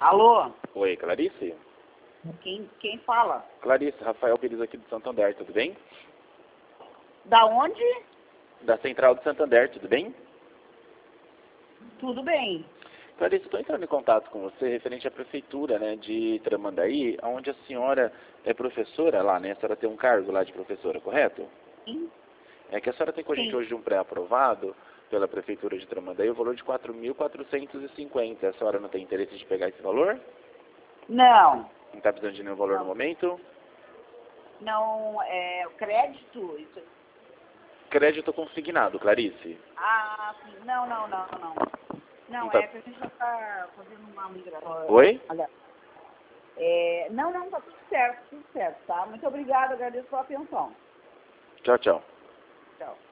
Alô? Oi, Clarice? Quem fala? Clarice, Rafael Pires aqui do Santander, tudo bem? Da onde? Da Central do Santander, tudo bem? Tudo bem. Clarice, estou entrando em contato com você referente à prefeitura, né, de Tramandaí, onde a senhora é professora lá, né? A senhora tem um cargo lá de professora, correto? Sim. É que a senhora tem com a gente Sim. hoje um pré-aprovado pela prefeitura de Tramandaí, o valor de 4.450. A senhora não tem interesse de pegar esse valor? Não. Não está precisando de nenhum valor no momento? Não, é crédito? Isso. Crédito consignado, Clarice. Ah, sim. Não. Não, Tá. é que a gente já está fazendo uma migração. Oi? Não, tá tudo certo, tá? Muito obrigada, agradeço a sua atenção. Tchau, tchau. Tchau.